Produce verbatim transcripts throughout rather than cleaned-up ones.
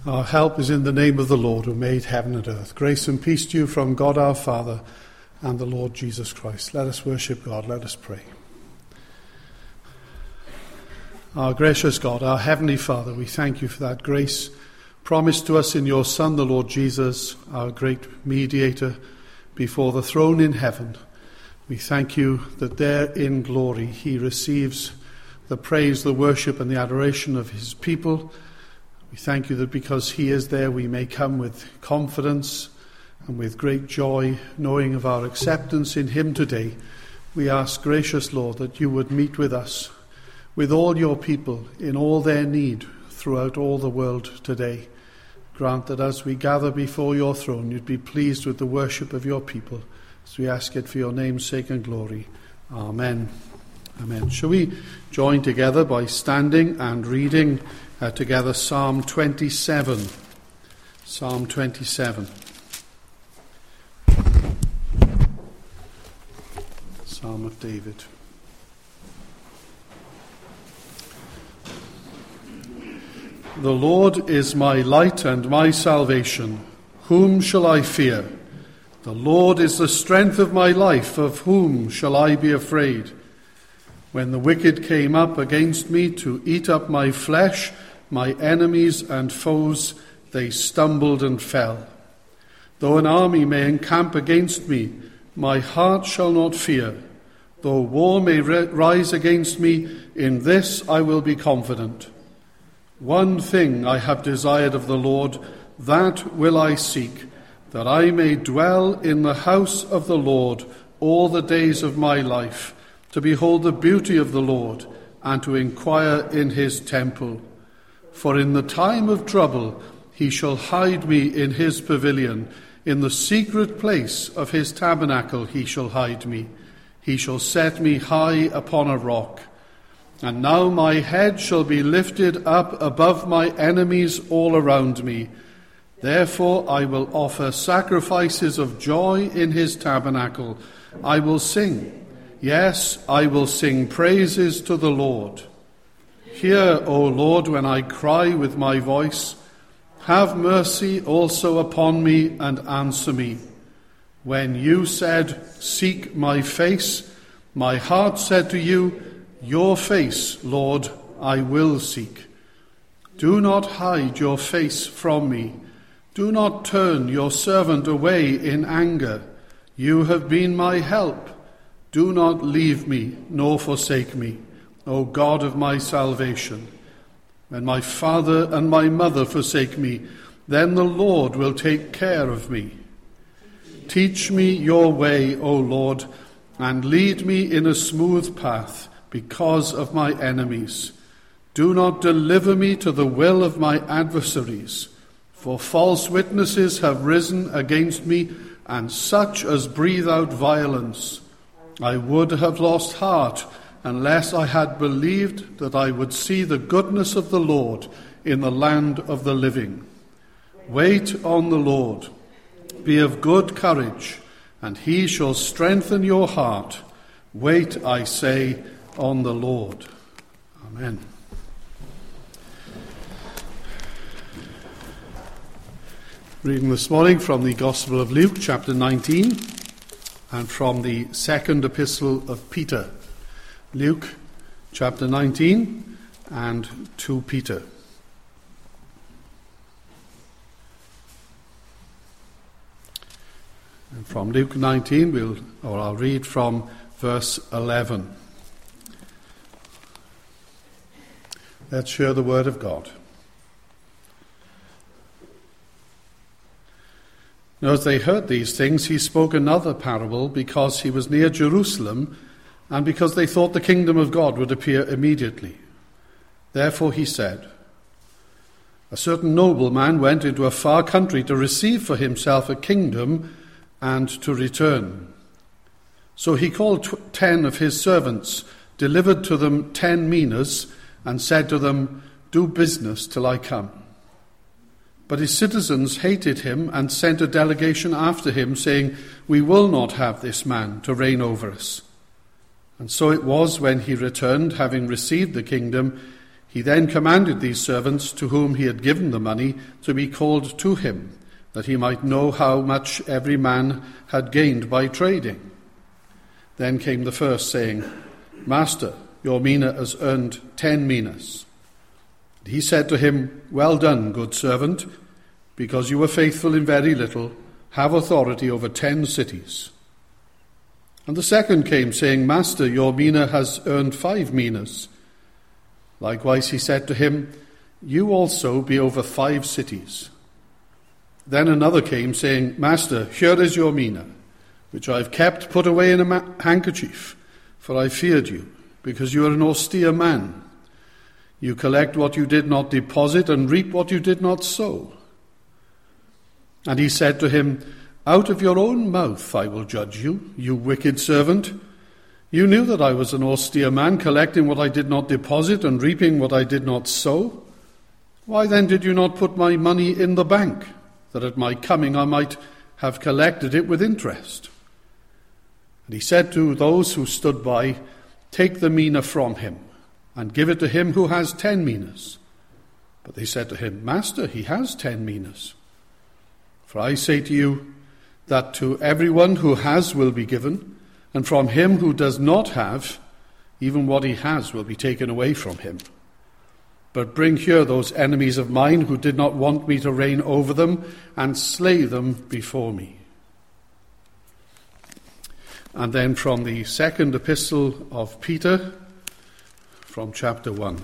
Our help is in the name of the Lord who made heaven and earth. Grace and peace to you from God our Father and the Lord Jesus Christ. Let us worship God. Let us pray. Our gracious God, our heavenly Father, we thank you for that grace promised to us in your Son, the Lord Jesus, our great mediator before the throne in heaven. We thank you that there in glory he receives the praise, the worship and the adoration of his people. We thank you that because he is there, we may come with confidence and with great joy, knowing of our acceptance in him today. We ask, gracious Lord, that you would meet with us, with all your people, in all their need throughout all the world today. Grant that as we gather before your throne, you'd be pleased with the worship of your people. As we ask it for your name's sake and glory. Amen. Amen. Shall we join together by standing and reading uh, together Psalm twenty-seven. Psalm twenty-seven. Psalm of David. The Lord is my light and my salvation. Whom shall I fear? The Lord is the strength of my life. Of whom shall I be afraid? When the wicked came up against me to eat up my flesh, my enemies and foes, they stumbled and fell. Though an army may encamp against me, my heart shall not fear. Though war may rise against me, in this I will be confident. One thing I have desired of the Lord, that will I seek, that I may dwell in the house of the Lord all the days of my life, to behold the beauty of the Lord, and to inquire in his temple. For in the time of trouble he shall hide me in his pavilion. In the secret place of his tabernacle he shall hide me. He shall set me high upon a rock. And now my head shall be lifted up above my enemies all around me. Therefore I will offer sacrifices of joy in his tabernacle. I will sing. Yes, I will sing praises to the Lord. Hear, O Lord, when I cry with my voice. Have mercy also upon me and answer me. When you said, seek my face, my heart said to you, your face, Lord, I will seek. Do not hide your face from me. Do not turn your servant away in anger. You have been my help. Do not leave me, nor forsake me, O God of my salvation. When my father and my mother forsake me, then the Lord will take care of me. Teach me your way, O Lord, and lead me in a smooth path because of my enemies. Do not deliver me to the will of my adversaries, for false witnesses have risen against me, and such as breathe out violence. I would have lost heart unless I had believed that I would see the goodness of the Lord in the land of the living. Wait on the Lord. Be of good courage, and he shall strengthen your heart. Wait, I say, on the Lord. Amen. Reading this morning from the Gospel of Luke, chapter nineteen. And from the second epistle of Peter, Luke chapter nineteen and to Peter. And from Luke nineteen, we'll, or I'll read from verse eleven. Let's hear the word of God. Now, as they heard these things, he spoke another parable because he was near Jerusalem and because they thought the kingdom of God would appear immediately. Therefore he said, a certain nobleman went into a far country to receive for himself a kingdom and to return. So he called tw- ten of his servants, delivered to them ten minas, and said to them, do business till I come. But his citizens hated him and sent a delegation after him, saying, we will not have this man to reign over us. And so it was when he returned, having received the kingdom, He then commanded these servants to whom he had given the money to be called to him, that he might know how much every man had gained by trading. Then came the first, saying, Master, your mina has earned ten minas. He said to him, Well done, good servant, because you were faithful in very little, have authority over ten cities. And the second came, saying, Master, your mina has earned five minas. Likewise he said to him, You also be over five cities. Then another came, saying, Master, here is your mina, which I have kept put away in a ma- handkerchief, for I feared you, because you are an austere man. You collect what you did not deposit, and reap what you did not sow. And he said to him, Out of your own mouth I will judge you, you wicked servant. You knew that I was an austere man, collecting what I did not deposit and reaping what I did not sow. Why then did you not put my money in the bank, that at my coming I might have collected it with interest? And he said to those who stood by, Take the mina from him, and give it to him who has ten minas. But they said to him, Master, he has ten minas. For I say to you, that to everyone who has will be given, and from him who does not have, even what he has will be taken away from him. But bring here those enemies of mine who did not want me to reign over them, and slay them before me. And then from the second epistle of Peter, from chapter one.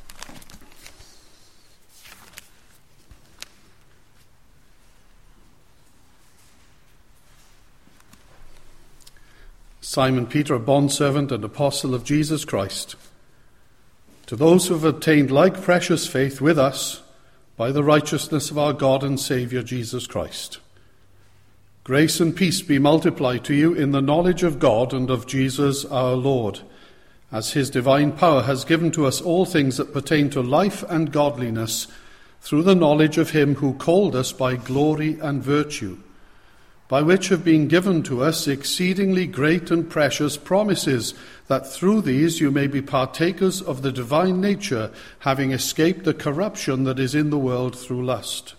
Simon Peter, a bondservant and apostle of Jesus Christ, to those who have obtained like precious faith with us by the righteousness of our God and Saviour Jesus Christ. Grace and peace be multiplied to you in the knowledge of God and of Jesus our Lord, as his divine power has given to us all things that pertain to life and godliness, through the knowledge of him who called us by glory and virtue, by which have been given to us exceedingly great and precious promises, that through these you may be partakers of the divine nature, having escaped the corruption that is in the world through lust.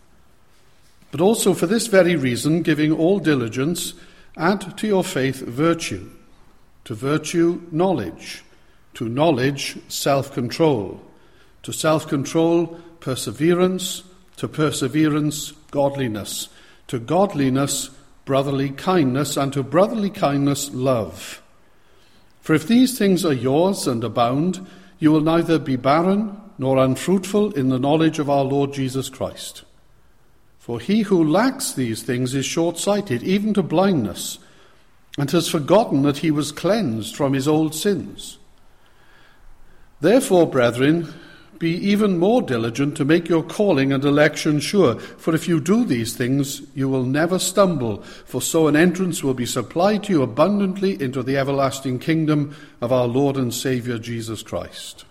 But also for this very reason, giving all diligence, add to your faith virtue, to virtue knowledge, to knowledge self-control, to self-control perseverance, to perseverance godliness, to godliness, brotherly kindness, and to brotherly kindness, love. For if these things are yours and abound, you will neither be barren nor unfruitful in the knowledge of our Lord Jesus Christ. For he who lacks these things is short-sighted, even to blindness, and has forgotten that he was cleansed from his old sins. Therefore, brethren, be even more diligent to make your calling and election sure. For if you do these things, you will never stumble, for so an entrance will be supplied to you abundantly into the everlasting kingdom of our Lord and Saviour Jesus Christ.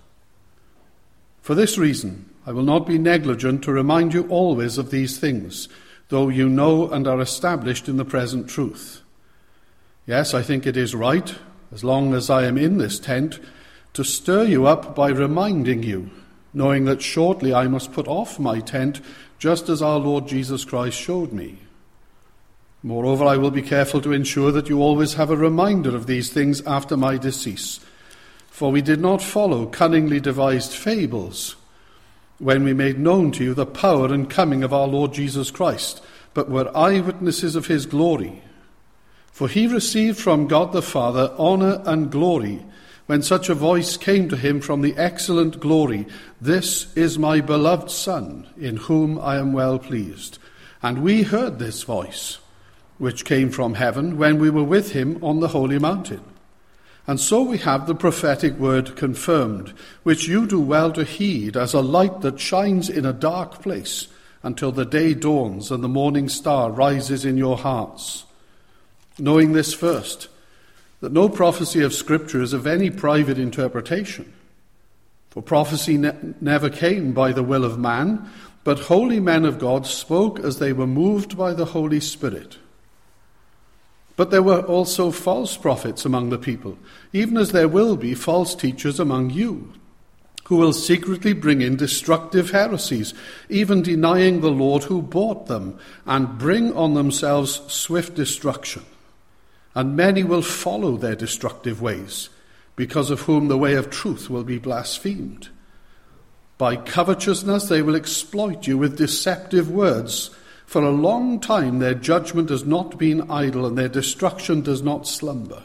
For this reason, I will not be negligent to remind you always of these things, though you know and are established in the present truth. Yes, I think it is right, as long as I am in this tent, to stir you up by reminding you, knowing that shortly I must put off my tent, just as our Lord Jesus Christ showed me. Moreover, I will be careful to ensure that you always have a reminder of these things after my decease. For we did not follow cunningly devised fables when we made known to you the power and coming of our Lord Jesus Christ, but were eyewitnesses of his glory. For he received from God the Father honour and glory, when such a voice came to him from the excellent glory, This is my beloved Son, in whom I am well pleased. And we heard this voice, which came from heaven, when we were with him on the holy mountain. And so we have the prophetic word confirmed, which you do well to heed, as a light that shines in a dark place, until the day dawns and the morning star rises in your hearts. Knowing this first, that no prophecy of Scripture is of any private interpretation. For prophecy ne- never came by the will of man, but holy men of God spoke as they were moved by the Holy Spirit. But there were also false prophets among the people, even as there will be false teachers among you, who will secretly bring in destructive heresies, even denying the Lord who bought them, and bring on themselves swift destruction. And many will follow their destructive ways, because of whom the way of truth will be blasphemed. By covetousness they will exploit you with deceptive words. For a long time their judgment has not been idle, and their destruction does not slumber.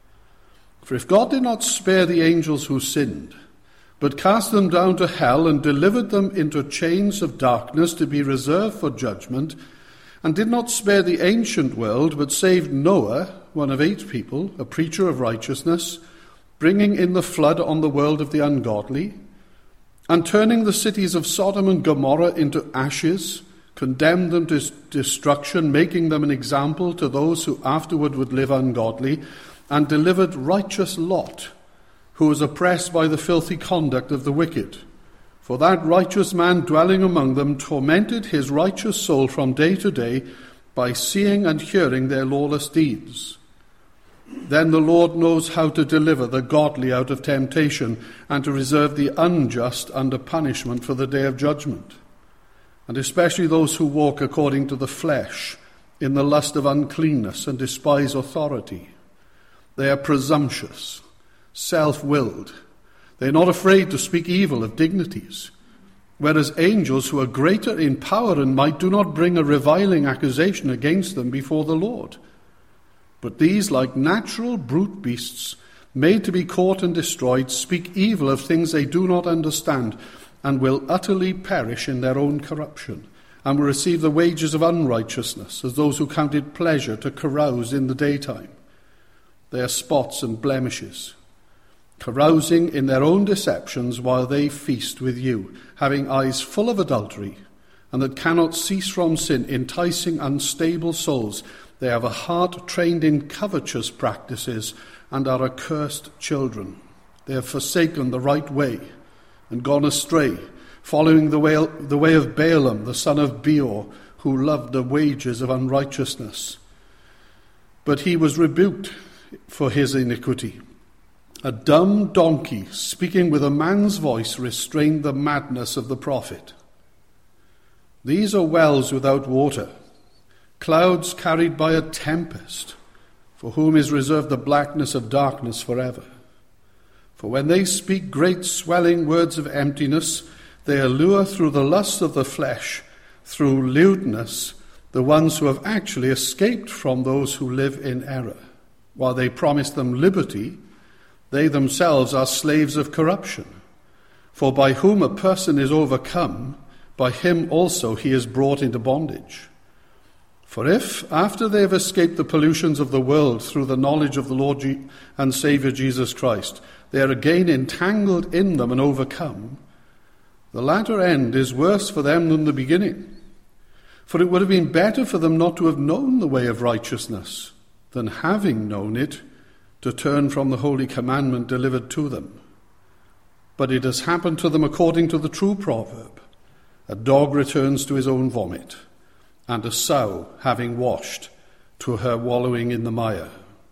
For if God did not spare the angels who sinned, but cast them down to hell and delivered them into chains of darkness to be reserved for judgment, and did not spare the ancient world, but saved Noah, one of eight people, a preacher of righteousness, bringing in the flood on the world of the ungodly, and turning the cities of Sodom and Gomorrah into ashes, condemned them to destruction, making them an example to those who afterward would live ungodly, and delivered righteous Lot, who was oppressed by the filthy conduct of the wicked. For that righteous man dwelling among them tormented his righteous soul from day to day by seeing and hearing their lawless deeds. Then the Lord knows how to deliver the godly out of temptation, and to reserve the unjust under punishment for the day of judgment, and especially those who walk according to the flesh, in the lust of uncleanness, and despise authority. They are presumptuous, self-willed. They are not afraid to speak evil of dignities, whereas angels who are greater in power and might do not bring a reviling accusation against them before the Lord. But these, like natural brute beasts, made to be caught and destroyed, speak evil of things they do not understand, and will utterly perish in their own corruption, and will receive the wages of unrighteousness, as those who count it pleasure to carouse in the daytime. They are spots and blemishes, carousing in their own deceptions while they feast with you, having eyes full of adultery, and that cannot cease from sin, enticing unstable souls. They have a heart trained in covetous practices, and are accursed children. They have forsaken the right way, and gone astray, following the way, the way of Balaam, the son of Beor, who loved the wages of unrighteousness. But he was rebuked for his iniquity. A dumb donkey, speaking with a man's voice, restrained the madness of the prophet. These are wells without water, clouds carried by a tempest, for whom is reserved the blackness of darkness forever. For when they speak great swelling words of emptiness, they allure through the lust of the flesh, through lewdness, the ones who have actually escaped from those who live in error. While they promise them liberty, they themselves are slaves of corruption. For by whom a person is overcome, by him also he is brought into bondage. For if, after they have escaped the pollutions of the world through the knowledge of the Lord and Saviour Jesus Christ, they are again entangled in them and overcome, the latter end is worse for them than the beginning. For it would have been better for them not to have known the way of righteousness, than having known it, to turn from the holy commandment delivered to them. But it has happened to them according to the true proverb, a dog returns to his own vomit, and a sow, having washed, to her wallowing in the mire.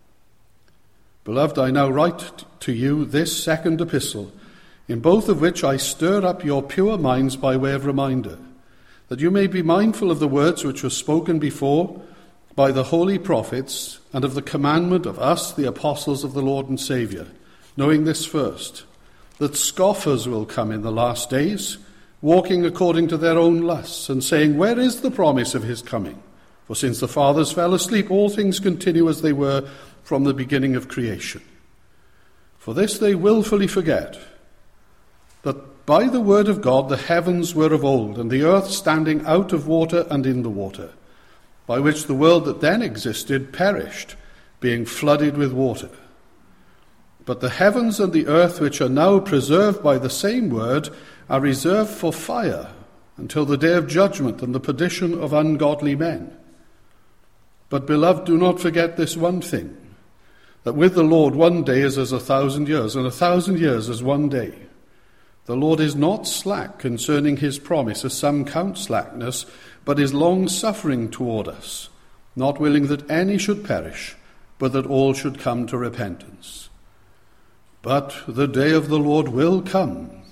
Beloved, I now write to you this second epistle, in both of which I stir up your pure minds by way of reminder, that you may be mindful of the words which were spoken before by the holy prophets, and of the commandment of us, the apostles of the Lord and Saviour, knowing this first, that scoffers will come in the last days, walking according to their own lusts, and saying, where is the promise of his coming? For since the fathers fell asleep, all things continue as they were from the beginning of creation. For this they willfully forget, that by the word of God the heavens were of old, and the earth standing out of water and in the water, by which the world that then existed perished, being flooded with water. But the heavens and the earth, which are now preserved by the same word, are reserved for fire until the day of judgment and the perdition of ungodly men. But, beloved, do not forget this one thing, that with the Lord one day is as a thousand years, and a thousand years as one day. The Lord is not slack concerning his promise, as some count slackness, but is long-suffering toward us, not willing that any should perish, but that all should come to repentance. But the day of the Lord will come,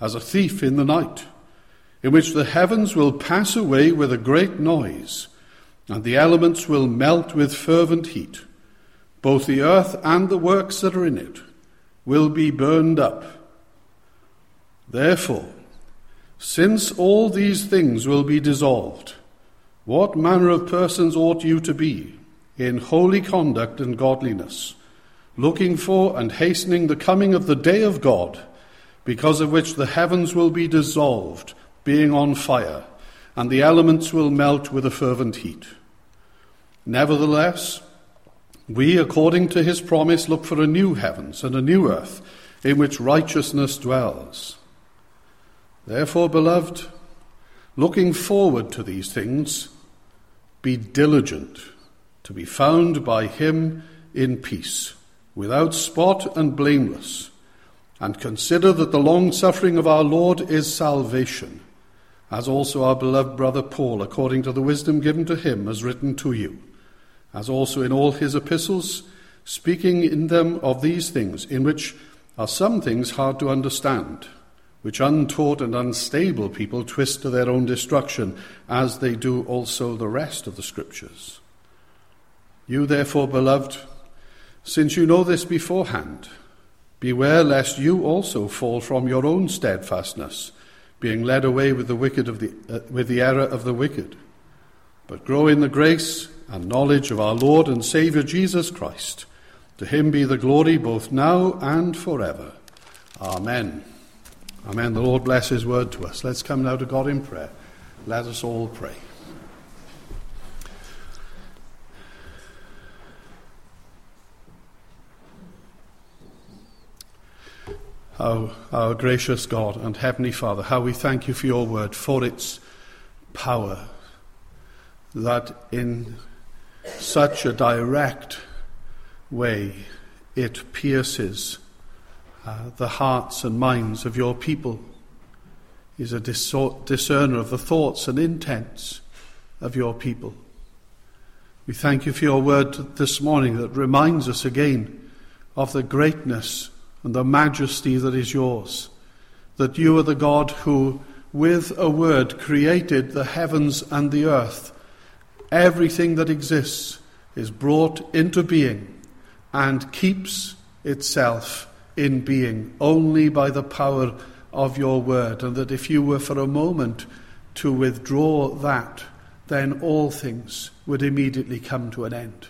as a thief in the night, in which the heavens will pass away with a great noise, and the elements will melt with fervent heat. Both the earth and the works that are in it will be burned up. Therefore, since all these things will be dissolved, what manner of persons ought you to be in holy conduct and godliness, looking for and hastening the coming of the day of God, because of which the heavens will be dissolved, being on fire, and the elements will melt with a fervent heat? Nevertheless, we, according to his promise, look for a new heavens and a new earth, in which righteousness dwells. Therefore, beloved, looking forward to these things, be diligent to be found by him in peace, without spot and blameless, and consider that the long-suffering of our Lord is salvation, as also our beloved brother Paul, according to the wisdom given to him, has written to you, as also in all his epistles, speaking in them of these things, in which are some things hard to understand, which untaught and unstable people twist to their own destruction, as they do also the rest of the Scriptures. You therefore, beloved, since you know this beforehand, beware lest you also fall from your own steadfastness, being led away with the wicked of the uh, with the error of the wicked, but grow in the grace and knowledge of our Lord and Saviour Jesus Christ. To him be the glory both now and forever. Amen. Amen. The Lord bless his word to us. Let's come now to God in prayer. Let us all pray. Our, our gracious God and Heavenly Father, how we thank you for your word, for its power, that in such a direct way it pierces uh, the hearts and minds of your people, is a discerner of the thoughts and intents of your people. We thank you for your word this morning that reminds us again of the greatness and the majesty that is yours, that you are the God who, with a word, created the heavens and the earth. Everything that exists is brought into being and keeps itself in being only by the power of your word, and that if you were for a moment to withdraw that, then all things would immediately come to an end.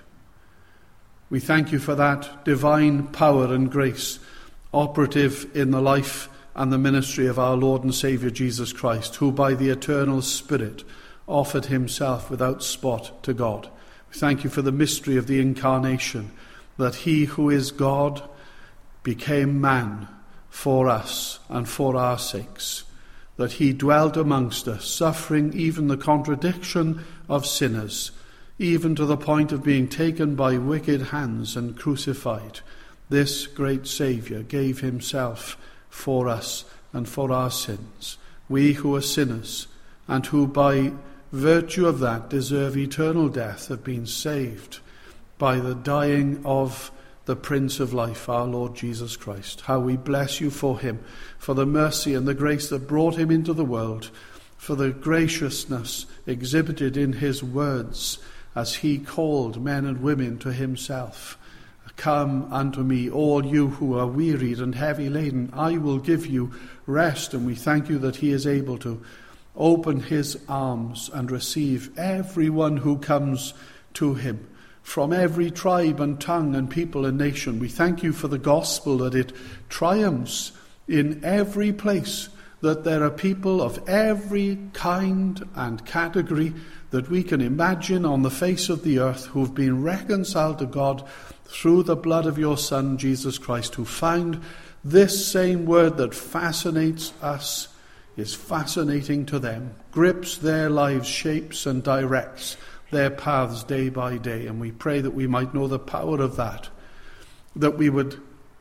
We thank you for that divine power and grace operative in the life and the ministry of our Lord and Saviour Jesus Christ, who by the eternal Spirit offered himself without spot to God. We thank you for the mystery of the incarnation, that he who is God became man for us and for our sakes, that he dwelt amongst us, suffering even the contradiction of sinners, even to the point of being taken by wicked hands and crucified. This great Saviour gave himself for us and for our sins, we who are sinners, and who by virtue of that deserve eternal death, have been saved by the dying of the Prince of Life, our Lord Jesus Christ. How we bless you for him, for the mercy and the grace that brought him into the world, for the graciousness exhibited in his words as he called men and women to himself. Come unto me, all you who are wearied and heavy laden, I will give you rest. And we thank you that he is able to open his arms and receive everyone who comes to him, from every tribe and tongue and people and nation. We thank you for the gospel, that it triumphs in every place, that there are people of every kind and category that we can imagine on the face of the earth, who have been reconciled to God through the blood of your Son, Jesus Christ, who find this same word that fascinates us is fascinating to them, grips their lives, shapes and directs their paths day by day. And we pray that we might know the power of that, that we would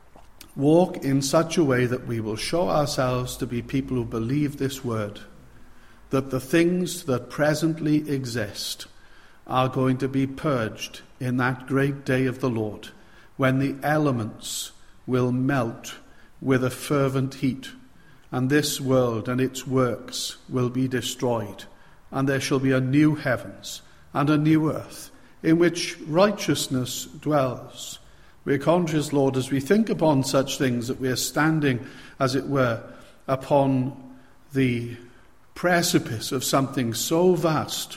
walk in such a way that we will show ourselves to be people who believe this word, that the things that presently exist are going to be purged in that great day of the Lord, when the elements will melt with a fervent heat, and this world and its works will be destroyed, and there shall be a new heavens and a new earth, in which righteousness dwells. We are conscious, Lord, as we think upon such things, that we are standing, as it were, upon the precipice of something so vast,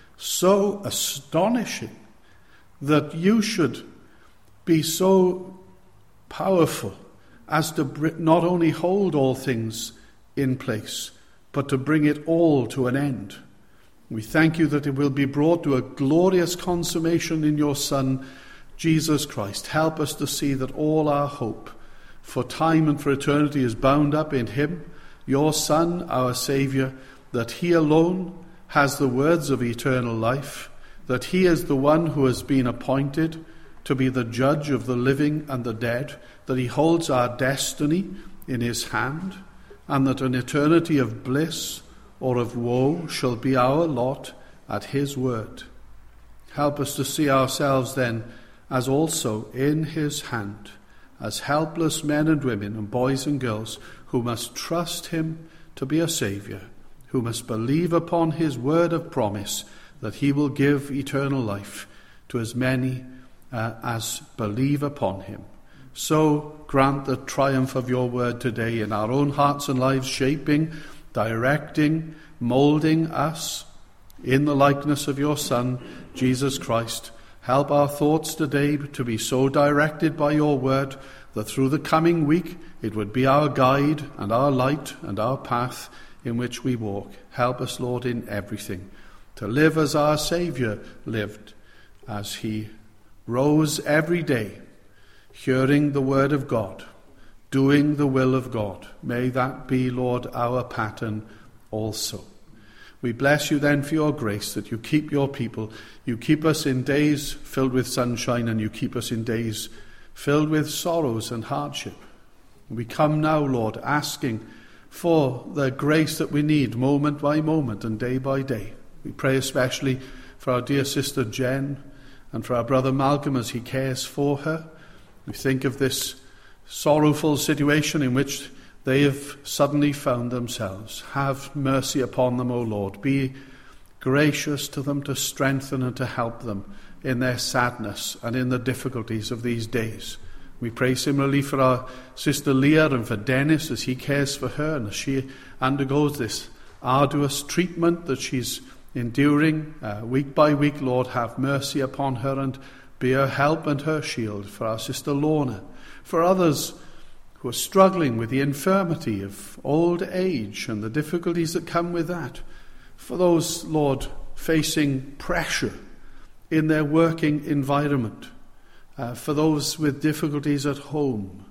so astonishing, that you should be so powerful as to not only hold all things in place, but to bring it all to an end. We thank you that it will be brought to a glorious consummation in your Son, Jesus Christ. Help us to see that all our hope for time and for eternity is bound up in him, your Son, our Saviour, that he alone has the words of eternal life, that he is the one who has been appointed to be the judge of the living and the dead, that he holds our destiny in his hand, and that an eternity of bliss or of woe shall be our lot at his word. Help us to see ourselves then as also in his hand, as helpless men and women and boys and girls who must trust him to be a Saviour, who must believe upon his word of promise that he will give eternal life to as many uh, as believe upon him. So grant the triumph of your word today in our own hearts and lives, shaping, directing, moulding us in the likeness of your Son, Jesus Christ. Help our thoughts today to be so directed by your word that through the coming week it would be our guide and our light and our path in which we walk. Help us, Lord, in everything, to live as our Saviour lived, as he rose every day, hearing the word of God, doing the will of God. May that be, Lord, our pattern also. We bless you then for your grace, that you keep your people. You keep us in days filled with sunshine, and you keep us in days filled with sorrows and hardship. We come now, Lord, asking for the grace that we need moment by moment and day by day. We pray especially for our dear sister Jen and for our brother Malcolm as he cares for her. We think of this sorrowful situation in which they have suddenly found themselves. Have mercy upon them, O Lord. Be gracious to them, to strengthen and to help them in their sadness and in the difficulties of these days. We pray similarly for our sister Leah and for Dennis as he cares for her and as she undergoes this arduous treatment that she's enduring uh, week by week. Lord, have mercy upon her and be her help and her shield. For our sister Lorna, for others who are struggling with the infirmity of old age and the difficulties that come with that. For those, Lord, facing pressure in their working environment. Uh, for those with difficulties at home.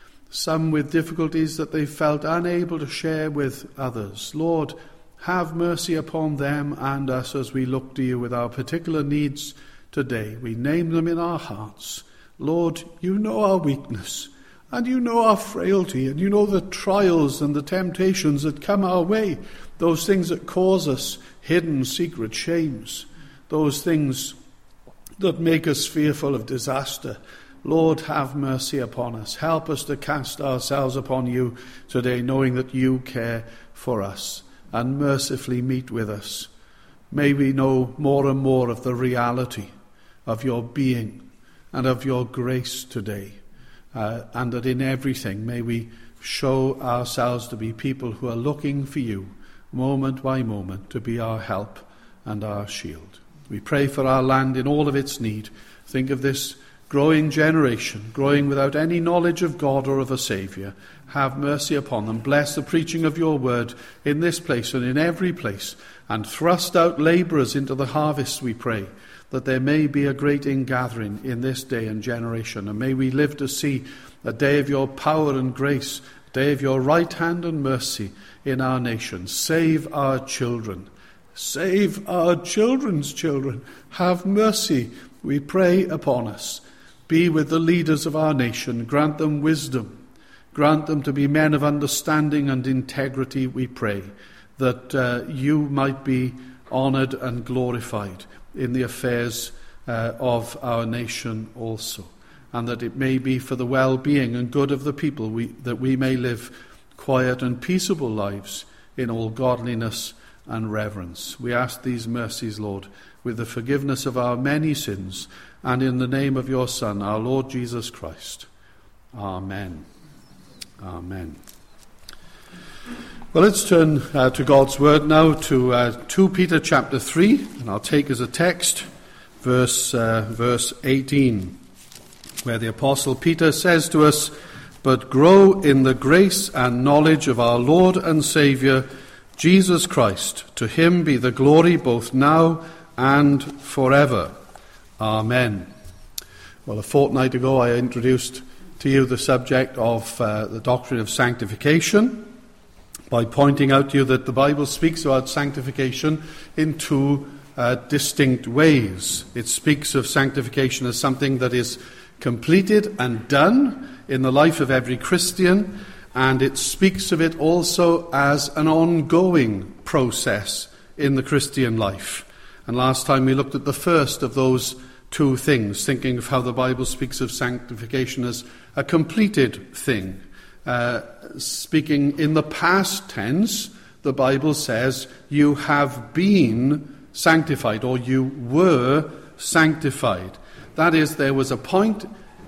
Some with difficulties that they felt unable to share with others. Lord, have mercy upon them and us as we look to you with our particular needs today. We name them in our hearts. Lord, you know our weakness. And you know our frailty, and you know the trials and the temptations that come our way, those things that cause us hidden, secret shames, those things that make us fearful of disaster. Lord, have mercy upon us. Help us to cast ourselves upon you today, knowing that you care for us and mercifully meet with us. May we know more and more of the reality of your being and of your grace today. Uh, and that in everything may we show ourselves to be people who are looking for you moment by moment to be our help and our shield. We pray for our land in all of its need. Think of this growing generation, growing without any knowledge of God or of a Saviour. Have mercy upon them. Bless the preaching of your word in this place and in every place, and thrust out labourers into the harvest, we pray, that there may be a great ingathering in this day and generation. And may we live to see a day of your power and grace, a day of your right hand and mercy in our nation. Save our children. Save our children's children. Have mercy, we pray, upon us. Be with the leaders of our nation. Grant them wisdom. Grant them to be men of understanding and integrity, we pray, that uh, you might be honoured and glorified in the affairs uh, of our nation also, and that it may be for the well-being and good of the people we, that we may live quiet and peaceable lives in all godliness and reverence. We ask these mercies, Lord, with the forgiveness of our many sins, and in the name of your Son, our Lord Jesus Christ. Amen. Amen. Well, let's turn uh, to God's Word now, to uh, Second Peter chapter three, and I'll take as a text verse, uh, verse eighteen, where the Apostle Peter says to us, "But grow in the grace and knowledge of our Lord and Saviour, Jesus Christ. To him be the glory both now and forever. Amen." Well, a fortnight ago I introduced to you the subject of uh, the doctrine of sanctification by pointing out to you that the Bible speaks about sanctification in two uh, distinct ways. It speaks of sanctification as something that is completed and done in the life of every Christian, and it speaks of it also as an ongoing process in the Christian life. And last time we looked at the first of those two things, thinking of how the Bible speaks of sanctification as a completed thing. Uh, speaking in the past tense, the Bible says you have been sanctified, or you were sanctified. That is, there was a point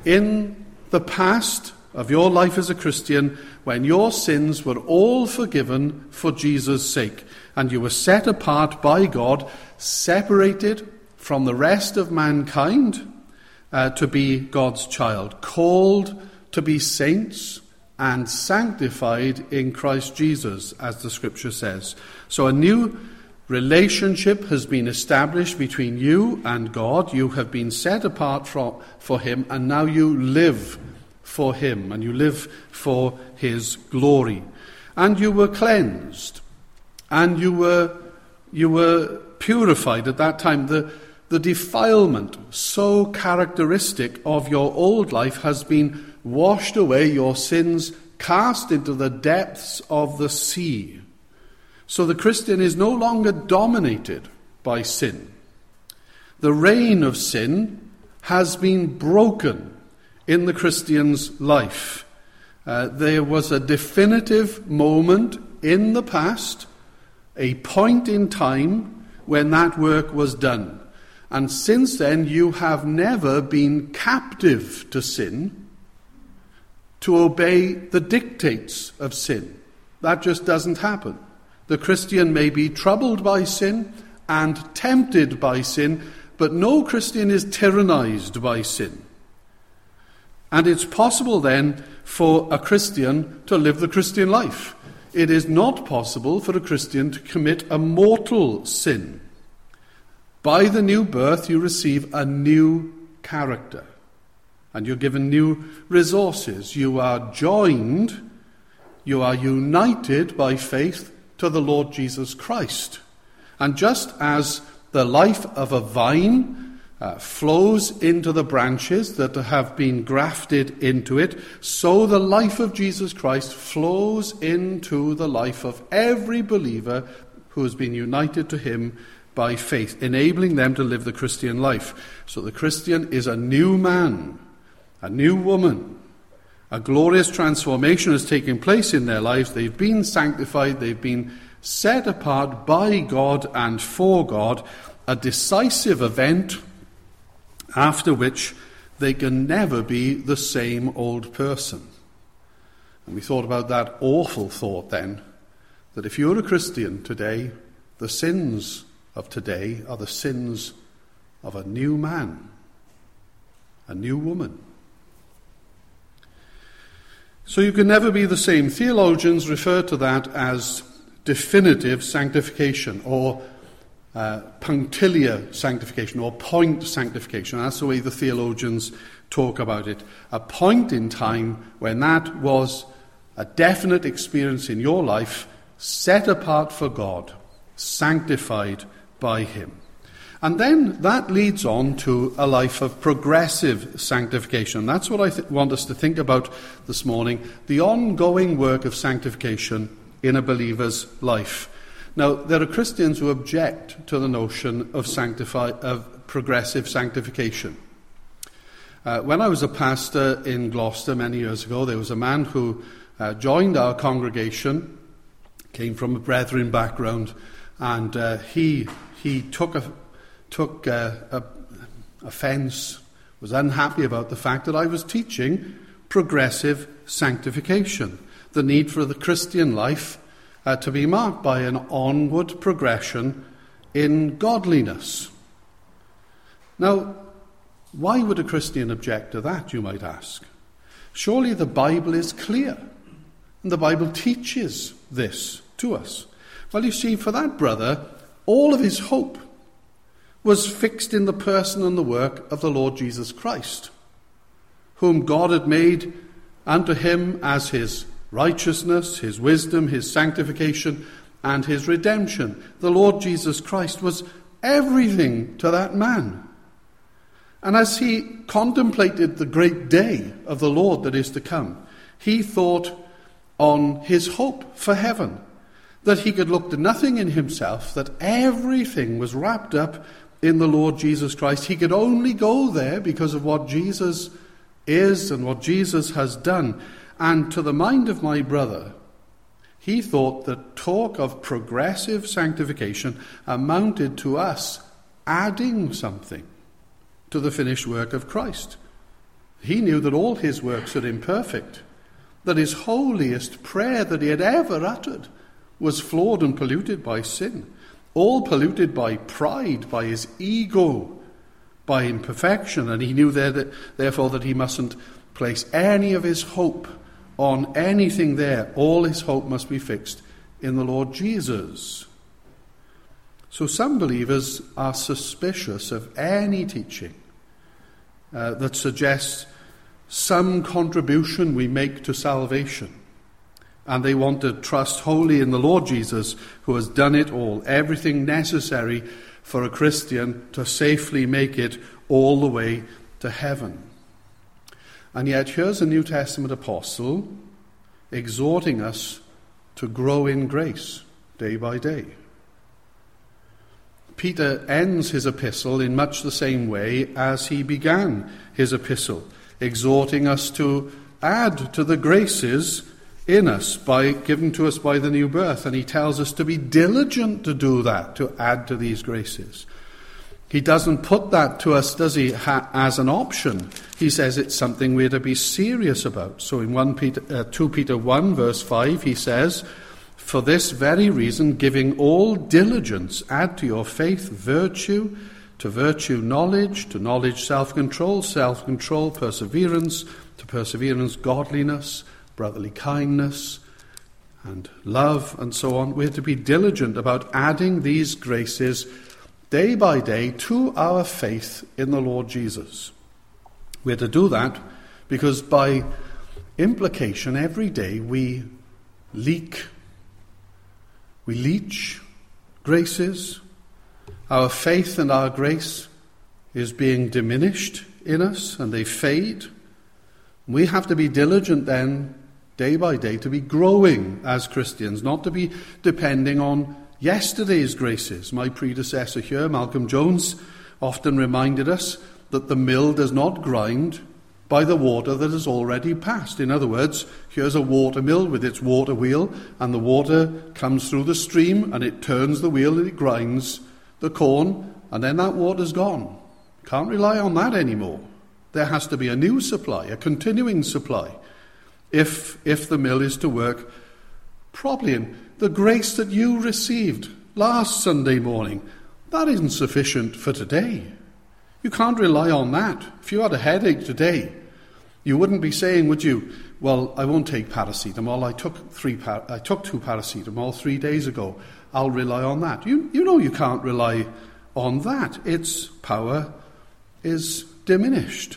in the past of your life as a Christian when your sins were all forgiven for Jesus' sake, and you were set apart by God, separated from the rest of mankind uh, to be God's child, called to be saints and sanctified in Christ Jesus, as the Scripture says. So a new relationship has been established between you and God. You have been set apart from, for him, and now you live for him, and you live for his glory. And you were cleansed, and you were you were purified at that time. The, the defilement so characteristic of your old life has been washed away, your sins cast into the depths of the sea. So the Christian is no longer dominated by sin. The reign of sin has been broken in the Christian's life. Uh, there was a definitive moment in the past, a point in time when that work was done. And since then, you have never been captive to sin, to obey the dictates of sin. That just doesn't happen. The Christian may be troubled by sin and tempted by sin, but no Christian is tyrannized by sin. And it's possible then for a Christian to live the Christian life. It is not possible for a Christian to commit a mortal sin. By the new birth, you receive a new character, and you're given new resources. You are joined, you are united by faith to the Lord Jesus Christ. And just as the life of a vine uh, flows into the branches that have been grafted into it, so the life of Jesus Christ flows into the life of every believer who has been united to him by faith, enabling them to live the Christian life. So the Christian is a new man, a new woman. A glorious transformation has taken place in their lives. They've been sanctified, they've been set apart by God and for God, a decisive event after which they can never be the same old person. And we thought about that awful thought then, that if you're a Christian today, the sins of today are the sins of a new man, a new woman. So you can never be the same. Theologians refer to that as definitive sanctification, or uh, punctiliar sanctification, or point sanctification. That's the way the theologians talk about it. A point in time when that was a definite experience in your life, set apart for God, sanctified by him. And then that leads on to a life of progressive sanctification. That's what I th- want us to think about this morning, the ongoing work of sanctification in a believer's life. Now, there are Christians who object to the notion of sanctify, of progressive sanctification. Uh, when I was a pastor in Gloucester many years ago, there was a man who uh, joined our congregation, came from a Brethren background, and uh, he he took a, took a, a, offence, was unhappy about the fact that I was teaching progressive sanctification, the need for the Christian life uh, to be marked by an onward progression in godliness. Now, why would a Christian object to that, you might ask? Surely the Bible is clear, and the Bible teaches this to us. Well, you see, for that brother, all of his hope was fixed in the person and the work of the Lord Jesus Christ, whom God had made unto him as his righteousness, his wisdom, his sanctification, and his redemption. The Lord Jesus Christ was everything to that man. And as he contemplated the great day of the Lord that is to come, he thought on his hope for heaven, that he could look to nothing in himself, that everything was wrapped up in the Lord Jesus Christ. He could only go there because of what Jesus is and what Jesus has done. And to the mind of my brother, he thought that talk of progressive sanctification amounted to us adding something to the finished work of Christ. He knew that all his works are imperfect, that his holiest prayer that he had ever uttered was flawed and polluted by sin, all polluted by pride, by his ego, by imperfection, and he knew there that, therefore that he mustn't place any of his hope on anything there. All his hope must be fixed in the Lord Jesus. So some believers are suspicious of any teaching uh, that suggests some contribution we make to salvation. And they want to trust wholly in the Lord Jesus, who has done it all, everything necessary for a Christian to safely make it all the way to heaven. And yet here's a New Testament apostle exhorting us to grow in grace day by day. Peter ends his epistle in much the same way as he began his epistle, exhorting us to add to the graces in us, by given to us by the new birth. And he tells us to be diligent to do that, to add to these graces. He doesn't put that to us, does he, ha- as an option. He says it's something we're to be serious about. So in First Peter, uh, Second Peter one, verse five, he says, "For this very reason, giving all diligence, add to your faith virtue, to virtue knowledge, to knowledge self-control, self-control perseverance, to perseverance godliness, brotherly kindness, and love," and so on. We're to be diligent about adding these graces day by day to our faith in the Lord Jesus. We're to do that because by implication every day we leak, we leach graces. Our faith and our grace is being diminished in us and they fade. We have to be diligent then, day by day, to be growing as Christians, not to be depending on yesterday's graces. My predecessor here, Malcolm Jones, often reminded us that the mill does not grind by the water that has already passed. In other words, here's a water mill with its water wheel, and the water comes through the stream, and it turns the wheel and it grinds the corn, and then that water's gone. Can't rely on that anymore. There has to be a new supply, a continuing supply, if if the mill is to work properly. And the grace that you received last Sunday morning, that isn't sufficient for today. You can't rely on that. If you had a headache today, you wouldn't be saying, would you, well, I won't take paracetamol. I took three. Par- I took two paracetamol three days ago. I'll rely on that. You you know you can't rely on that. Its power is diminished.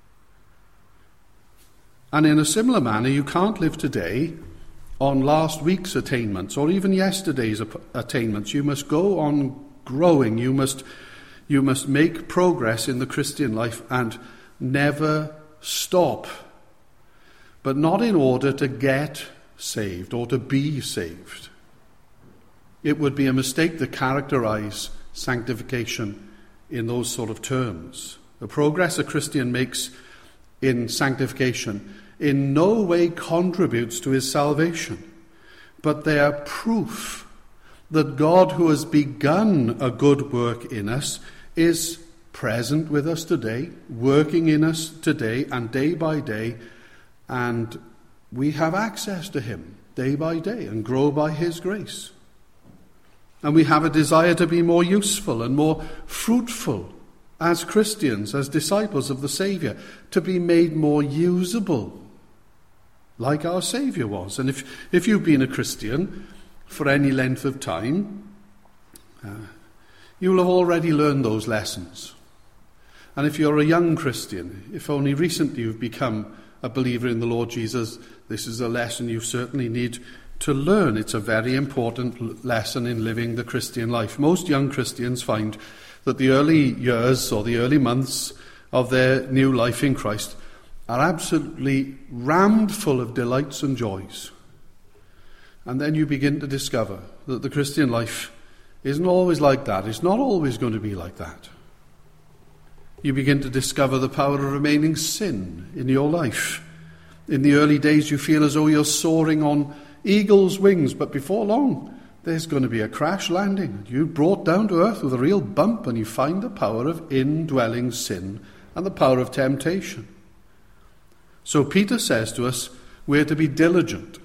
And in a similar manner, you can't live today on last week's attainments or even yesterday's attainments. You must go on growing. You must, you must make progress in the Christian life and never stop. But not in order to get saved or to be saved. It would be a mistake to characterize sanctification in those sort of terms. The progress a Christian makes in sanctification in no way contributes to his salvation, but they are proof that God, who has begun a good work in us, is present with us today, working in us today and day by day, and we have access to him day by day and grow by his grace. And we have a desire to be more useful and more fruitful as Christians, as disciples of the Saviour, to be made more usable, like our Saviour was. And if, if you've been a Christian for any length of time, uh, you'll have already learned those lessons. And if you're a young Christian, if only recently you've become a believer in the Lord Jesus, this is a lesson you certainly need to learn. It's a very important lesson in living the Christian life. Most young Christians find that the early years or the early months of their new life in Christ are absolutely rammed full of delights and joys. And then you begin to discover that the Christian life isn't always like that. It's not always going to be like that. You begin to discover the power of remaining sin in your life. In the early days you feel as though you're soaring on eagle's wings, but before long there's going to be a crash landing. You're brought down to earth with a real bump, and you find the power of indwelling sin and the power of temptation. So Peter says to us, we're to be diligent,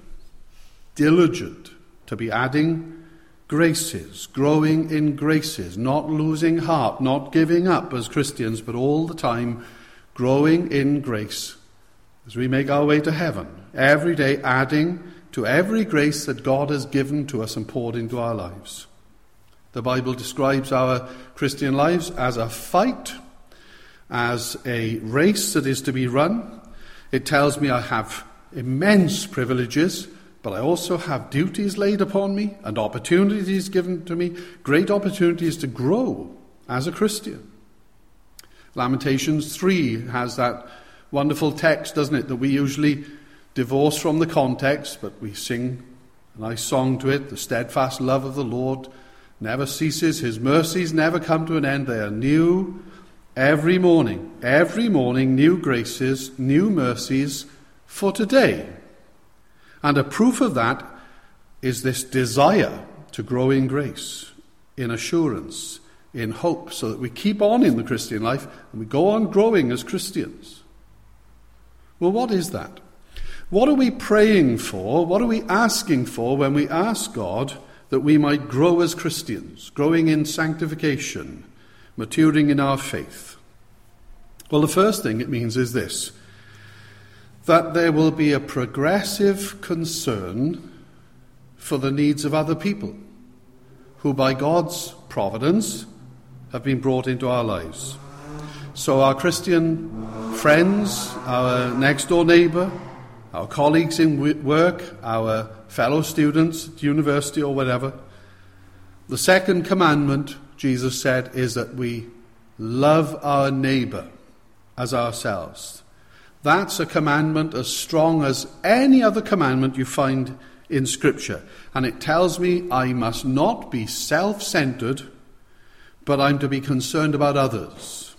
diligent to be adding graces, growing in graces, not losing heart, not giving up as Christians, but all the time growing in grace as we make our way to heaven, every day adding to every grace that God has given to us and poured into our lives. The Bible describes our Christian lives as a fight, as a race that is to be run. It tells me I have immense privileges, but I also have duties laid upon me and opportunities given to me, great opportunities to grow as a Christian. Lamentations three has that wonderful text, doesn't it, that we usually divorce from the context, but we sing a nice song to it. The steadfast love of the Lord never ceases. His mercies never come to an end. They are new every morning. Every morning, new graces, new mercies for today. And a proof of that is this desire to grow in grace, in assurance, in hope, so that we keep on in the Christian life and we go on growing as Christians. Well, what is that? What are we praying for? What are we asking for when we ask God that we might grow as Christians, growing in sanctification, maturing in our faith? Well, the first thing it means is this, that there will be a progressive concern for the needs of other people who by God's providence have been brought into our lives. So our Christian friends, our next door neighbour, our colleagues in work, our fellow students at university or whatever, the second commandment, Jesus said, is that we love our neighbour as ourselves. That's a commandment as strong as any other commandment you find in Scripture. And it tells me I must not be self-centred, but I'm to be concerned about others.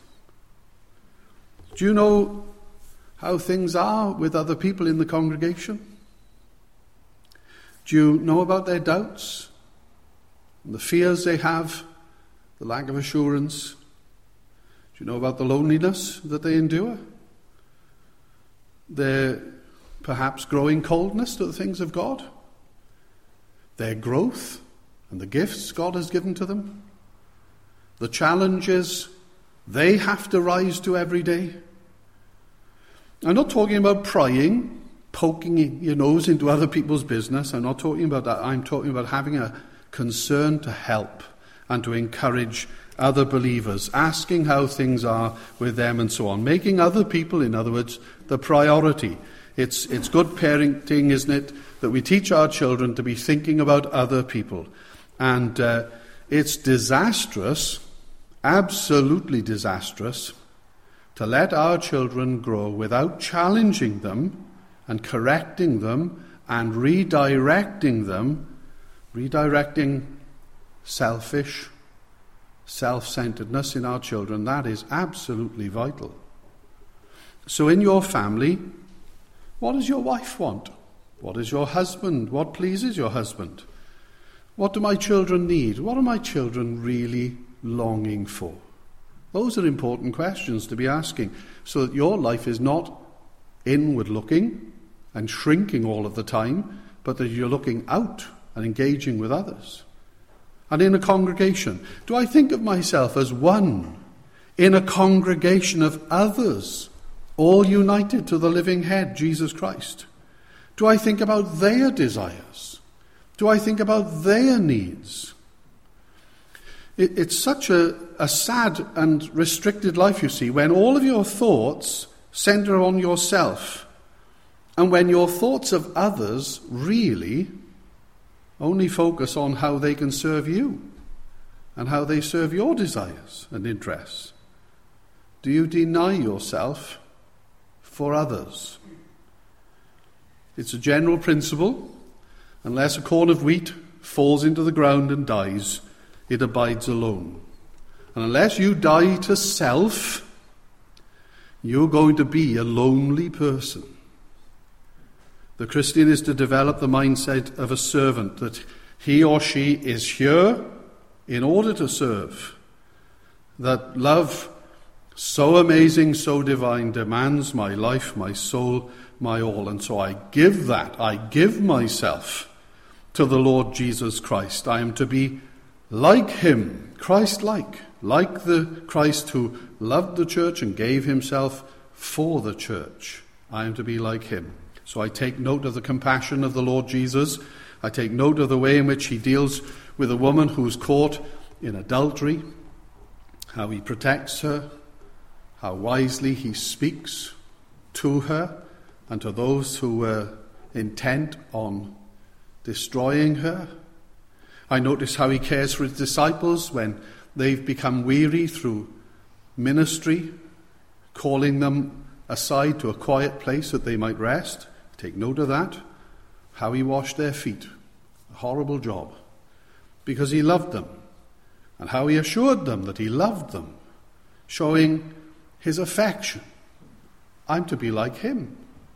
Do you know how things are with other people in the congregation? Do you know about their doubts, the fears they have, the lack of assurance? Do you know about the loneliness that they endure? Their perhaps growing coldness to the things of God? Their growth and the gifts God has given to them? The challenges they have to rise to every day? I'm not talking about prying, poking your nose into other people's business. I'm not talking about that. I'm talking about having a concern to help and to encourage other believers, asking how things are with them and so on. Making other people, in other words, the priority. It's, it's good parenting, isn't it, that we teach our children to be thinking about other people. And uh, it's disastrous, absolutely disastrous, to let our children grow without challenging them and correcting them and redirecting them, redirecting selfish, self-centeredness in our children. That is absolutely vital. So in your family, What does your wife want? What does your husband? What pleases your husband? What do my children need? What are my children really longing for? Those are important questions to be asking, so that your life is not inward looking and shrinking all of the time, but that you're looking out and engaging with others. And in a congregation, do I think of myself as one in a congregation of others, all united to the living head, Jesus Christ? Do I think about their desires? Do I think about their needs? It, it's such a, a sad and restricted life, you see, when all of your thoughts center on yourself, and when your thoughts of others really only focus on how they can serve you and how they serve your desires and interests. Do you deny yourself for others? It's a general principle. Unless a corn of wheat falls into the ground and dies, it abides alone. And unless you die to self, you're going to be a lonely person. The Christian is to develop the mindset of a servant, that he or she is here in order to serve. That love so amazing, so divine, demands my life, my soul, my all. And so I give that, I give myself to the Lord Jesus Christ. I am to be like him, Christ-like, like the Christ who loved the church and gave himself for the church. I am to be like him. So I take note of the compassion of the Lord Jesus. I take note of the way in which he deals with a woman who's caught in adultery, how he protects her, how wisely he speaks to her and to those who were intent on destroying her. I notice how he cares for his disciples when they've become weary through ministry, calling them aside to a quiet place that they might rest. Take note of that. How he washed their feet. A horrible job. Because he loved them. And how he assured them that he loved them. Showing his affection. I'm to be like him.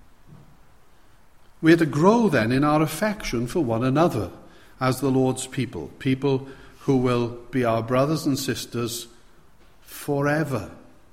We're to grow then in our affection for one another as the Lord's people. People who will be our brothers and sisters forever.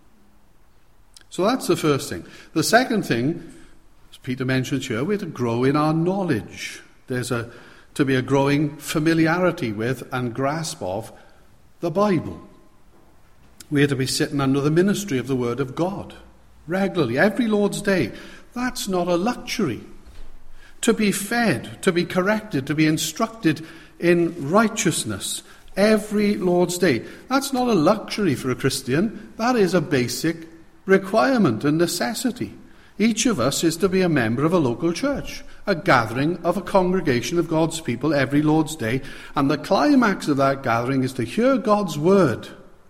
So that's the first thing. The second thing, as Peter mentions here, we're to grow in our knowledge. There's a to be a growing familiarity with and grasp of the Bible. We're to be sitting under the ministry of the Word of God regularly, every Lord's Day. That's not a luxury. To be fed, to be corrected, to be instructed in righteousness every Lord's Day. That's not a luxury for a Christian. That is a basic requirement and necessity. Each of us is to be a member of a local church, a gathering of a congregation of God's people every Lord's Day, and the climax of that gathering is to hear God's word.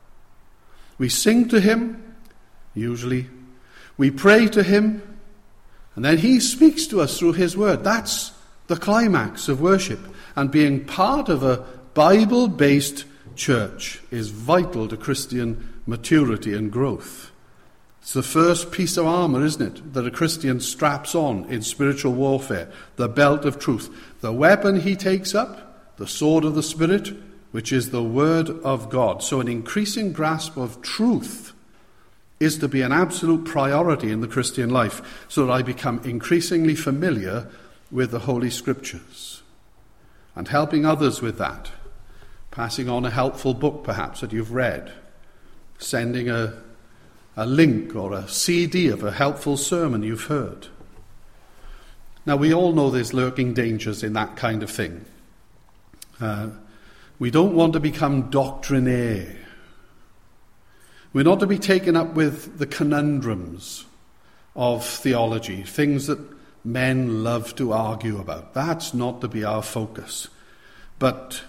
We sing to him, usually. We pray to him, and then he speaks to us through his word. That's the climax of worship. And being part of a Bible-based church is vital to Christian maturity and growth. It's the first piece of armour, isn't it, that a Christian straps on in spiritual warfare, the belt of truth. The weapon he takes up, the sword of the Spirit, which is the word of God. So an increasing grasp of truth is to be an absolute priority in the Christian life, so that I become increasingly familiar with the Holy Scriptures. And helping others with that, passing on a helpful book perhaps that you've read, sending a a link or a C D of a helpful sermon you've heard. Now, we all know there's lurking dangers in that kind of thing. Uh, we don't want to become doctrinaire. We're not to be taken up with the conundrums of theology, things that men love to argue about. That's not to be our focus. But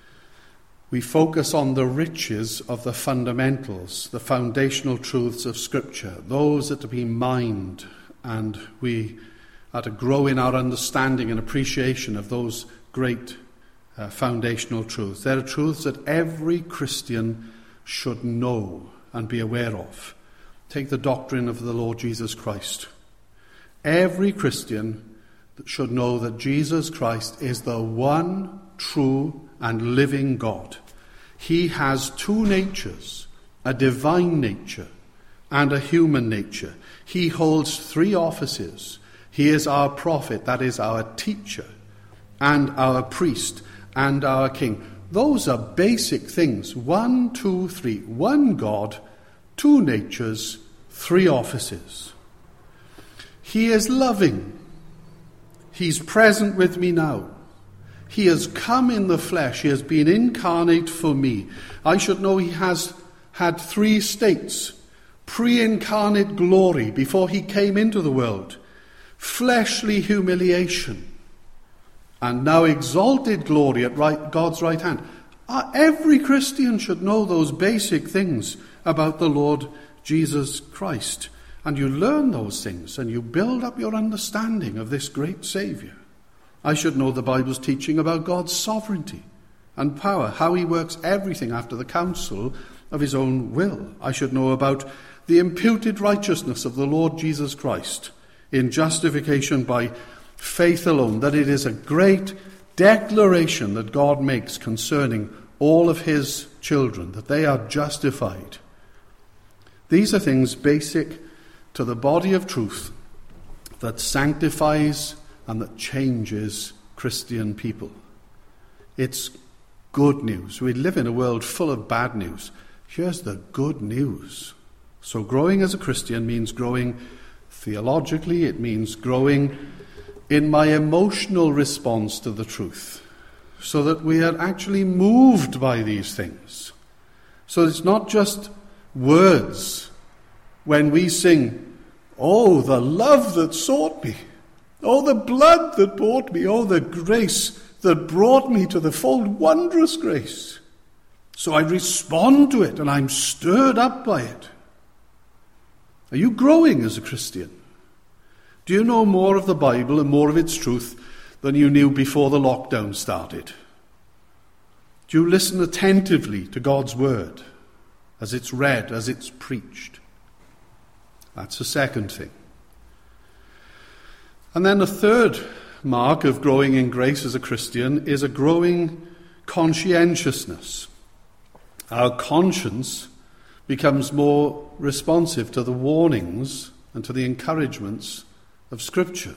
we focus on the riches of the fundamentals, the foundational truths of Scripture. Those are to be mined, and we are to grow in our understanding and appreciation of those great uh, foundational truths. There are truths that every Christian should know and be aware of. Take the doctrine of the Lord Jesus Christ. Every Christian should know that Jesus Christ is the one true and living God. He has two natures, a divine nature and a human nature. He holds three offices. He is our prophet, that is our teacher, and our priest, and our king. Those are basic things. One, two, three. One God, two natures, three offices. He is loving. He's present with me now. He has come in the flesh. He has been incarnate for me. I should know he has had three states. Pre-incarnate glory before he came into the world. Fleshly humiliation. And now exalted glory at right, God's right hand. Uh, every Christian should know those basic things about the Lord Jesus Christ. And you learn those things and you build up your understanding of this great Saviour. I should know the Bible's teaching about God's sovereignty and power, how he works everything after the counsel of his own will. I should know about the imputed righteousness of the Lord Jesus Christ in justification by faith alone, that it is a great declaration that God makes concerning all of his children, that they are justified. These are things basic to the body of truth that sanctifies and that changes Christian people. It's good news. We live in a world full of bad news. Here's the good news. So growing as a Christian means growing theologically. It means growing in my emotional response to the truth, so that we are actually moved by these things. So it's not just words when we sing, "Oh, the love that sought me. Oh, the blood that bought me. Oh, the grace that brought me to the fold. Wondrous grace." So I respond to it and I'm stirred up by it. Are you growing as a Christian? Do you know more of the Bible and more of its truth than you knew before the lockdown started? Do you listen attentively to God's word as it's read, as it's preached? That's the second thing. And then the third mark of growing in grace as a Christian is a growing conscientiousness. Our conscience becomes more responsive to the warnings and to the encouragements of Scripture.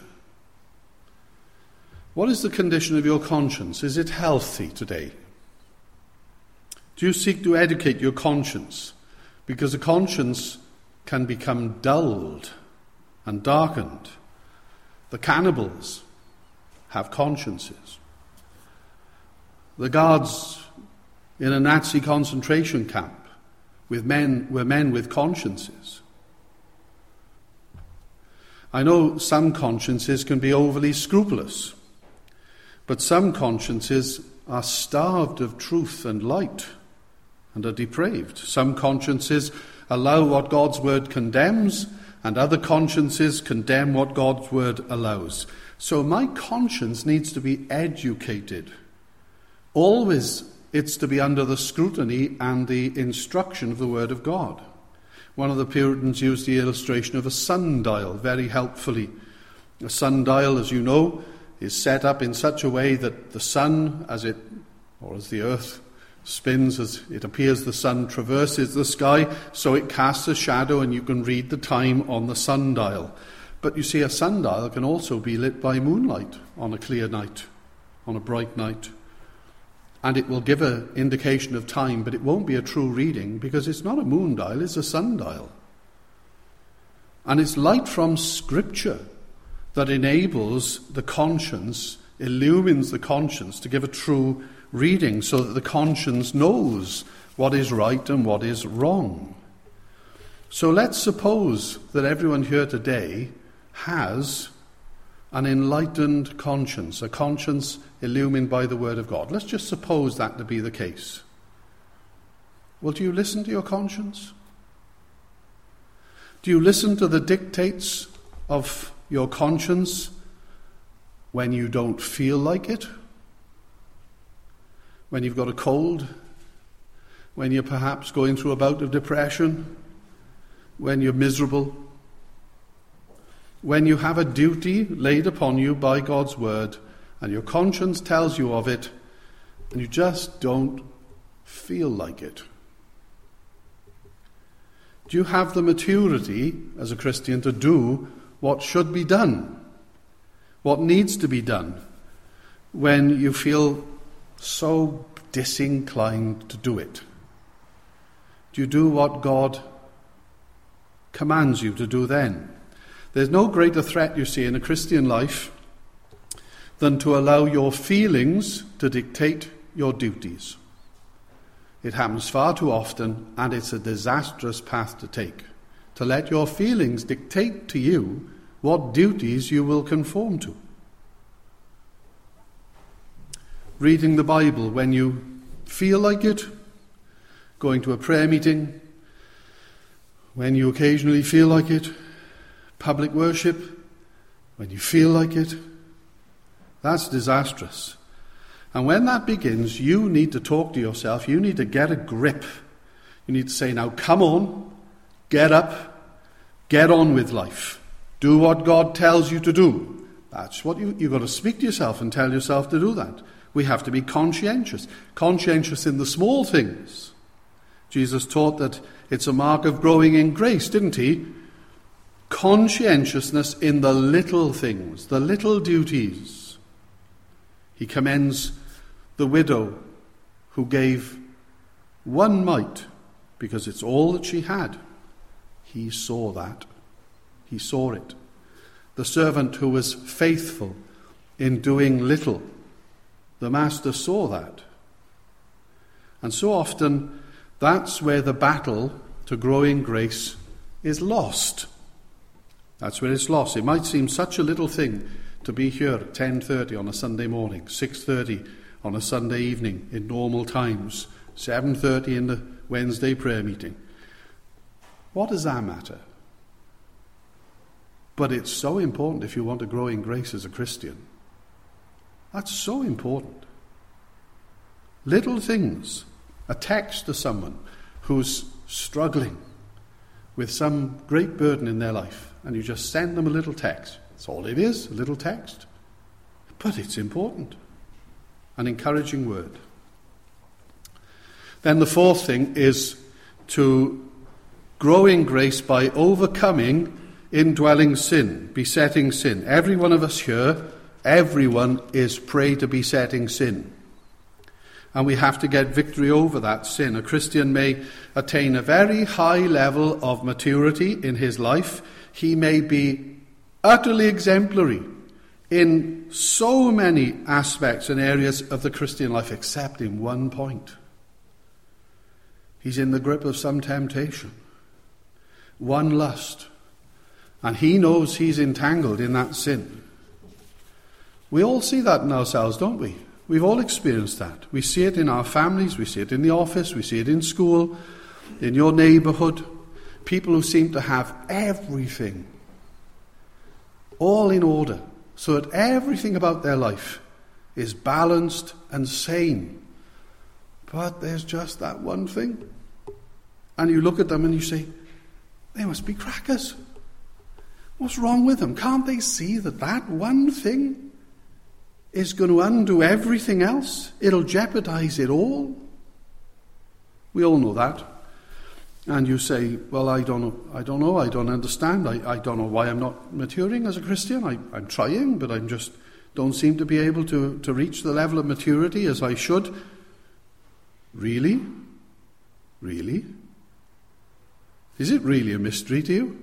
What is the condition of your conscience? Is it healthy today? Do you seek to educate your conscience? Because a conscience can become dulled and darkened. The cannibals have consciences. The guards in a Nazi concentration camp with men were men with consciences. I know some consciences can be overly scrupulous, but some consciences are starved of truth and light and are depraved. Some consciences allow what God's word condemns, and other consciences condemn what God's word allows. So my conscience needs to be educated. Always it's to be under the scrutiny and the instruction of the word of God. One of the Puritans used the illustration of a sundial very helpfully. A sundial, as you know, is set up in such a way that the sun, as it, or as the earth spins, as it appears the sun traverses the sky, so it casts a shadow and you can read the time on the sundial. But you see, a sundial can also be lit by moonlight on a clear night, on a bright night. And it will give an indication of time, but it won't be a true reading because it's not a moon dial, it's a sundial. And it's light from Scripture that enables the conscience, illumines the conscience to give a true reading so that the conscience knows what is right and what is wrong. So let's suppose that everyone here today has an enlightened conscience, a conscience illumined by the Word of God. Let's just suppose that to be the case. Well, do you listen to your conscience? Do you listen to the dictates of your conscience when you don't feel like it? When you've got a cold? When you're perhaps going through a bout of depression? When you're miserable? when you have a duty laid upon you by God's word and your conscience tells you of it and you just don't feel like it? Do you have the maturity as a Christian to do what should be done, what needs to be done, when you feel so disinclined to do it? Do you do what God commands you to do then? There's no greater threat, you see, in a Christian life than to allow your feelings to dictate your duties. It happens far too often, and it's a disastrous path to take, to let your feelings dictate to you what duties you will conform to. Reading the Bible when you feel like it, going to a prayer meeting when you occasionally feel like it, public worship when you feel like it, that's disastrous. And when that begins, you need to talk to yourself. You need to get a grip. You need to say, now come on, get up, get on with life. Do what God tells you to do. That's what you, you've got to speak to yourself and tell yourself to do that. We have to be conscientious. Conscientious in the small things. Jesus taught that it's a mark of growing in grace, didn't he? Conscientiousness in the little things, the little duties. He commends the widow who gave one mite because it's all that she had. He saw that. He saw it. The servant who was faithful in doing little. The master saw that. And so often, that's where the battle to grow in grace is lost. That's where it's lost. It might seem such a little thing to be here at ten thirty on a Sunday morning, six thirty on a Sunday evening in normal times, seven thirty in the Wednesday prayer meeting. What does that matter? But it's so important if you want to grow in grace as a Christian. That's so important. Little things. A text to someone who's struggling with some great burden in their life, and you just send them a little text. That's all it is, a little text. But it's important. An encouraging word. Then the fourth thing is to grow in grace by overcoming indwelling sin, besetting sin. Every one of us here, everyone is prey to besetting sin. And we have to get victory over that sin. A Christian may attain a very high level of maturity in his life. He may be utterly exemplary in so many aspects and areas of the Christian life, except in one point. He's in the grip of some temptation, one lust, and he knows he's entangled in that sin. We all see that in ourselves, don't we? We've all experienced that. We see it in our families, we see it in the office, we see it in school, in your neighbourhood. People who seem to have everything all in order, so that everything about their life is balanced and sane. But there's just that one thing. And you look at them and you say, they must be crackers. What's wrong with them? Can't they see that that one thing is going to undo everything else? It'll jeopardize it all. We all know that. And you say, well, I don't know, I don't know, I don't understand, I, I don't know why I'm not maturing as a Christian. I, I'm trying, but I just don't seem to be able to, to reach the level of maturity as I should. Really? Really? Is it really a mystery to you?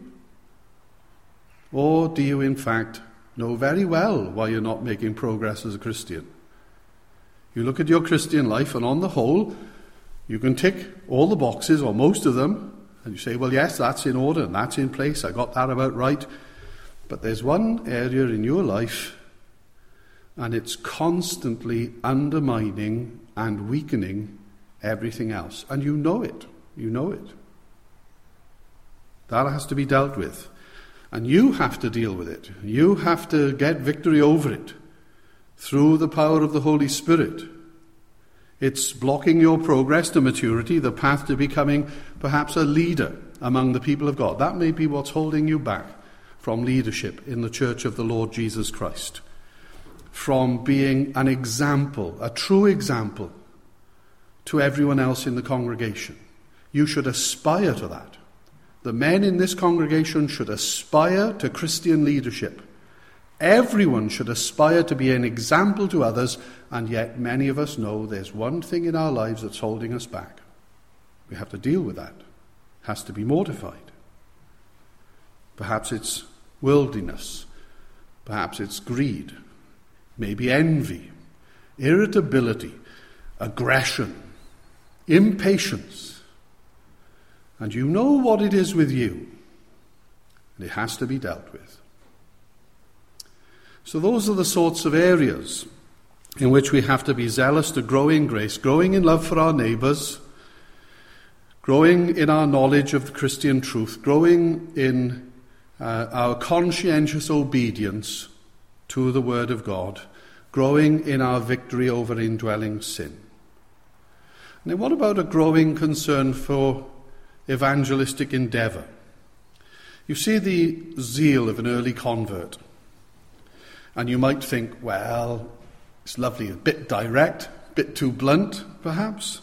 Or do you, in fact, know very well why you're not making progress as a Christian? You look at your Christian life, and on the whole, you can tick all the boxes, or most of them, and you say, well, yes, that's in order, and that's in place, I got that about right. But there's one area in your life, and it's constantly undermining and weakening everything else. And you know it. You know it. That has to be dealt with. And you have to deal with it. You have to get victory over it through the power of the Holy Spirit. It's blocking your progress to maturity, the path to becoming perhaps a leader among the people of God. That may be what's holding you back from leadership in the Church of the Lord Jesus Christ, from being an example, a true example to everyone else in the congregation. You should aspire to that. The men in this congregation should aspire to Christian leadership. Everyone should aspire to be an example to others, and yet many of us know there's one thing in our lives that's holding us back. We have to deal with that. It has to be mortified. Perhaps it's worldliness. Perhaps it's greed. Maybe envy, irritability, aggression, impatience. And you know what it is with you, and it has to be dealt with. So those are the sorts of areas in which we have to be zealous to grow in grace, growing in love for our neighbours, growing in our knowledge of the Christian truth, growing in uh, our conscientious obedience to the Word of God, growing in our victory over indwelling sin. Now, what about a growing concern for evangelistic endeavour? You see the zeal of an early convert, and you might think, well, it's lovely, a bit direct, a bit too blunt, perhaps,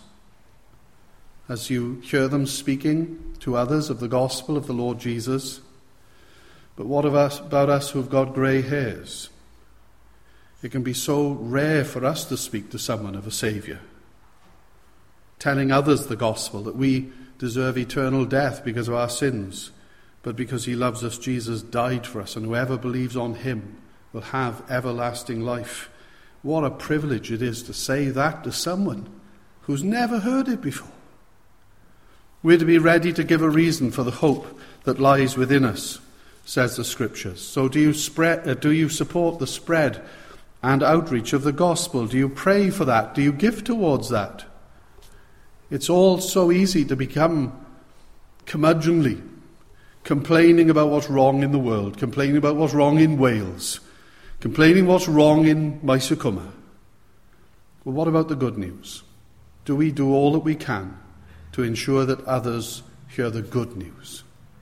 as you hear them speaking to others of the gospel of the Lord Jesus. But what of us, about us who have got grey hairs? It can be so rare for us to speak to someone of a Saviour, telling others the gospel, that we deserve eternal death because of our sins, but because he loves us, Jesus died for us, and whoever believes on him will have everlasting life. What a privilege it is to say that to someone who's never heard it before. We're to be ready to give a reason for the hope that lies within us, says the Scriptures. So do you spread? Uh, do you support the spread and outreach of the gospel? Do you pray for that? Do you give towards that? It's all so easy to become curmudgeonly, complaining about what's wrong in the world, complaining about what's wrong in Wales, complaining what's wrong in Maesukuma. Well, what about the good news? Do we do all that we can to ensure that others hear the good news?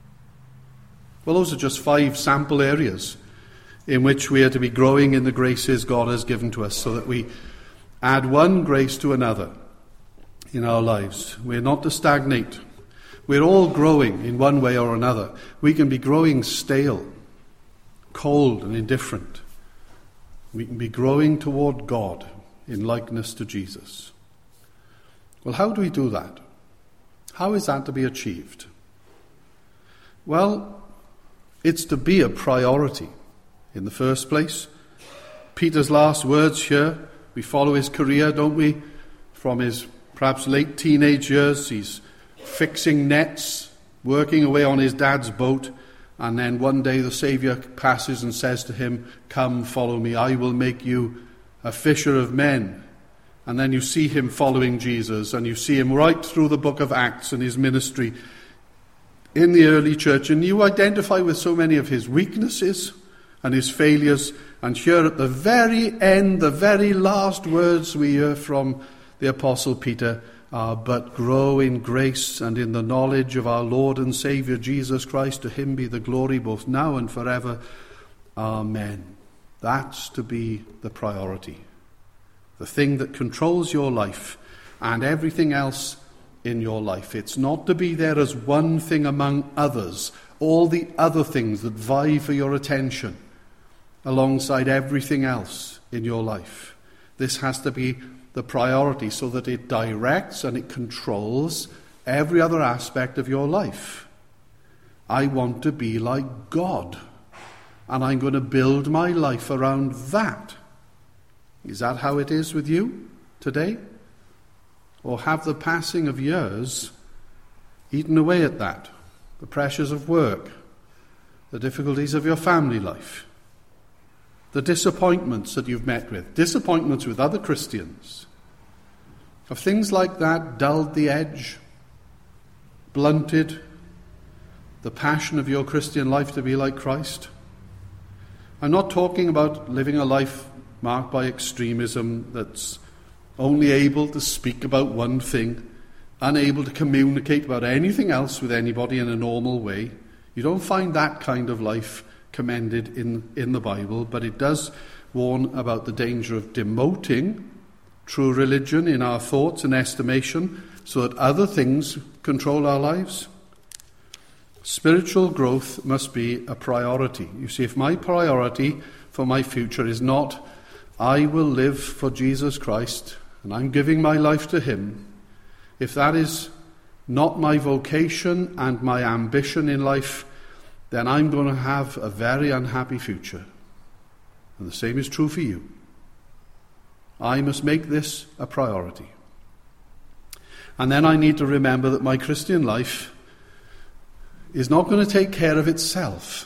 Well, those are just five sample areas in which we are to be growing in the graces God has given to us, so that we add one grace to another in our lives. We're not to stagnate. We're all growing in one way or another. We can be growing stale, cold and indifferent. We can be growing toward God in likeness to Jesus. Well, how do we do that? How is that to be achieved? Well, it's to be a priority in the first place. Peter's last words here, we follow his career, don't we? From his perhaps late teenage years, he's fixing nets, working away on his dad's boat, and then one day the Saviour passes and says to him, "Come, follow me, I will make you a fisher of men." And then you see him following Jesus, and you see him right through the book of Acts and his ministry in the early church, and you identify with so many of his weaknesses and his failures. And here at the very end, the very last words we hear from the Apostle Peter are, "But grow in grace and in the knowledge of our Lord and Saviour Jesus Christ. To him be the glory both now and forever. Amen." That's to be the priority, the thing that controls your life and everything else in your life. It's not to be there as one thing among others, all the other things that vie for your attention alongside everything else in your life. This has to be the priority, so that it directs and it controls every other aspect of your life. I want to be like God, and I'm going to build my life around that. Is that how it is with you today? Or have the passing of years eaten away at that? The pressures of work, the difficulties of your family life, the disappointments that you've met with, disappointments with other Christians. Have things like that dulled the edge, blunted the passion of your Christian life to be like Christ? I'm not talking about living a life marked by extremism that's only able to speak about one thing, unable to communicate about anything else with anybody in a normal way. You don't find that kind of life commended in, in the Bible, but it does warn about the danger of demoting true religion in our thoughts and estimation so that other things control our lives. Spiritual growth must be a priority. You see, if my priority for my future is not, I will live for Jesus Christ and I'm giving my life to him, if that is not my vocation and my ambition in life, then I'm going to have a very unhappy future. And the same is true for you. I must make this a priority. And then I need to remember that my Christian life is not going to take care of itself.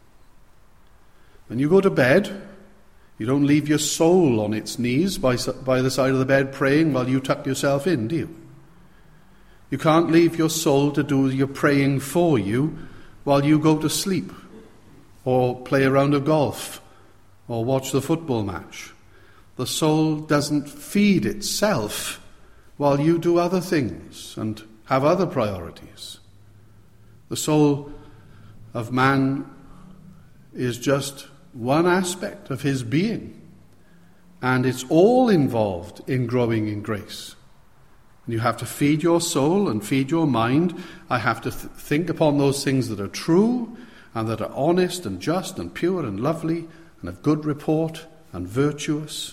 When you go to bed, you don't leave your soul on its knees by, by the side of the bed praying while you tuck yourself in, do you? You can't leave your soul to do your praying for you while you go to sleep or play a round of golf or watch the football match. The soul doesn't feed itself while you do other things and have other priorities. The soul of man is just one aspect of his being, and it's all involved in growing in grace. And you have to feed your soul and feed your mind. I have to th- think upon those things that are true and that are honest and just and pure and lovely and of good report and virtuous.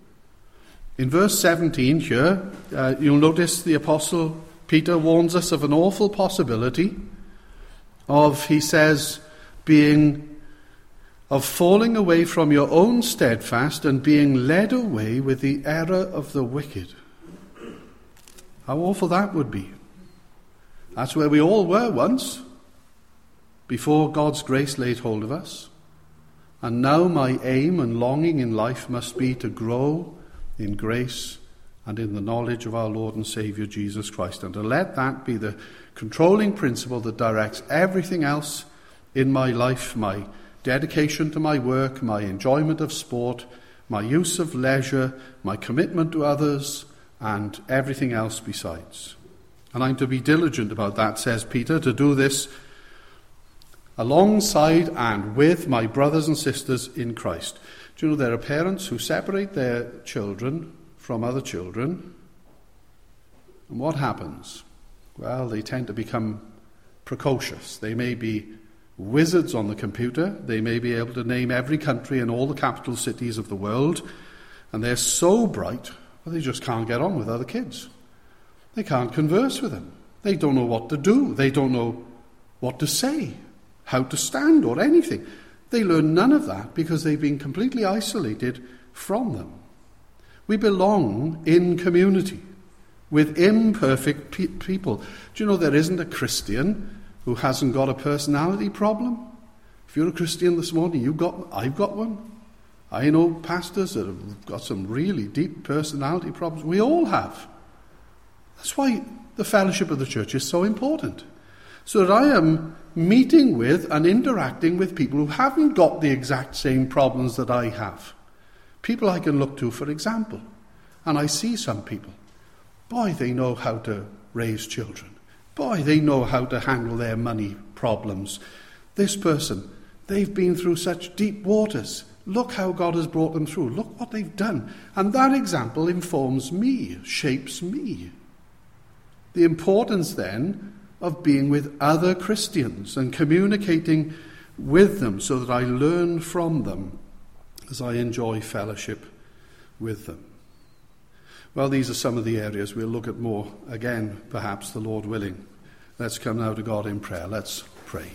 In verse seventeen here, uh, you'll notice the Apostle Peter warns us of an awful possibility of, he says, being, of falling away from your own steadfast and being led away with the error of the wicked. How awful that would be. That's where we all were once, before God's grace laid hold of us. And now my aim and longing in life must be to grow in grace and in the knowledge of our Lord and Saviour Jesus Christ, and to let that be the controlling principle that directs everything else in my life, my dedication to my work, my enjoyment of sport, my use of leisure, my commitment to others, and everything else besides. And I'm to be diligent about that, says Peter, to do this alongside and with my brothers and sisters in Christ. Do you know there are parents who separate their children from other children? And what happens? Well, they tend to become precocious. They may be wizards on the computer. They may be able to name every country and all the capital cities of the world. And they're so bright, well, they just can't get on with other kids. They can't converse with them. They don't know what to do. They don't know what to say, how to stand, or anything. They learn none of that because they've been completely isolated from them. We belong in community with imperfect pe- people. Do you know there isn't a Christian who hasn't got a personality problem? If you're a Christian this morning, you've got, I've got one. I know pastors that have got some really deep personality problems. We all have. That's why the fellowship of the church is so important. So that I am meeting with and interacting with people who haven't got the exact same problems that I have. People I can look to for example. And I see some people. Boy, they know how to raise children. Boy, they know how to handle their money problems. This person, they've been through such deep waters. Look how God has brought them through. Look what they've done. And that example informs me, shapes me. The importance then of being with other Christians and communicating with them so that I learn from them as I enjoy fellowship with them. Well, these are some of the areas. We'll look at more again, perhaps, the Lord willing. Let's come now to God in prayer. Let's pray.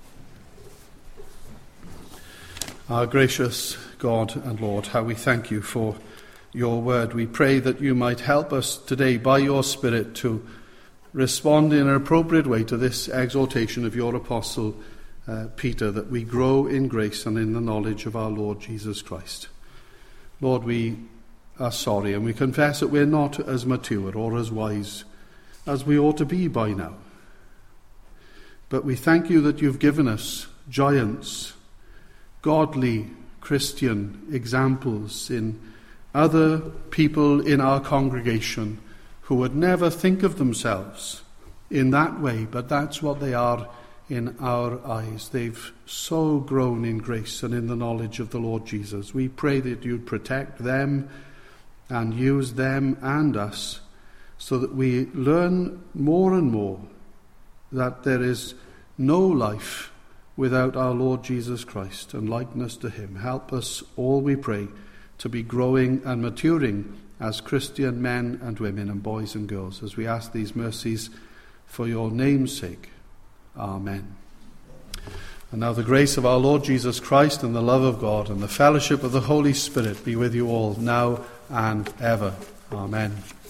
Our gracious God and Lord, how we thank you for your word. We pray that you might help us today by your Spirit to respond in an appropriate way to this exhortation of your apostle uh, Peter, that we grow in grace and in the knowledge of our Lord Jesus Christ. Lord, we are sorry and we confess that we're not as mature or as wise as we ought to be by now. But we thank you that you've given us giants, godly Christian examples in other people in our congregation who would never think of themselves in that way, but that's what they are in our eyes. They've so grown in grace and in the knowledge of the Lord Jesus. We pray that you'd protect them and use them and us so that we learn more and more that there is no life without our Lord Jesus Christ and likeness to him. Help us all, we pray, to be growing and maturing as Christian men and women and boys and girls, as we ask these mercies for your name's sake. Amen. And now the grace of our Lord Jesus Christ and the love of God and the fellowship of the Holy Spirit be with you all now and ever. Amen.